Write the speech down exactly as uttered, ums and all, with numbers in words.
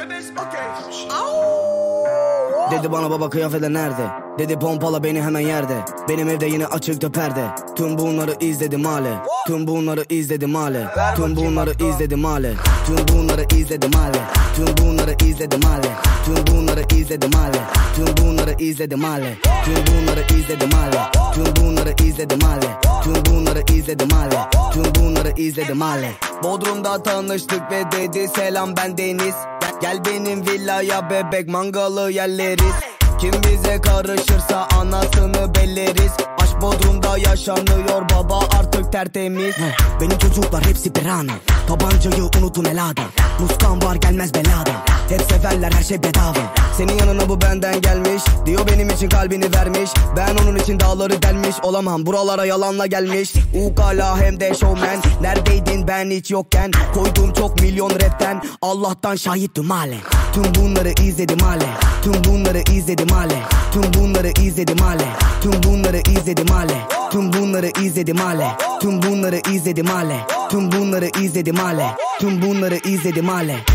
Dedi bana baba kıyafetler nerede? Dedi pompala beni hemen yerde. Benim evde yine açıktı perde. Tüm bunları izledim hale. Tüm bunları izledim hale. Tüm bunları izledim hale. Tüm bunları izledim hale. Tüm bunları izledim hale. Tüm bunları izledim hale. Tüm bunları izledim hale. Tüm bunları izledim hale. Tüm bunları izledim hale. Tüm bunları izledim hale. Tüm bunları izledim hale. Bodrum'da tanıştık ve dedi selam ben Deniz. Gel benim villaya bebek mangalı yerleriz. Kim bize karışırsa anasını belleriz. Aşk Bodrum'da yaşanıyor baba artık tertemiz. Benim çocuklar hepsi pirana. Tabancayı unutun elada. Muskan var gelmez belada. Hep severler her şey bedava. Senin yanına bu benden gelmiş. Diyor benim için kalbini vermiş. Ben onun için dağları delmiş. Olamam buralara yalanla gelmiş. Ukala hem de showman. Neredeydin ben hiç yokken? Koydum çok milyon rapten. Allah'tan şahittim hale. Tüm bunları izledim hale. Tüm bunları izledim hale. Tüm bunları izledim hale. Tüm bunları izledim hale. Tüm bunları izledim hale. Tüm bunları izledim hale. Tüm bunları izledim hale. Tüm bunları izledim hale.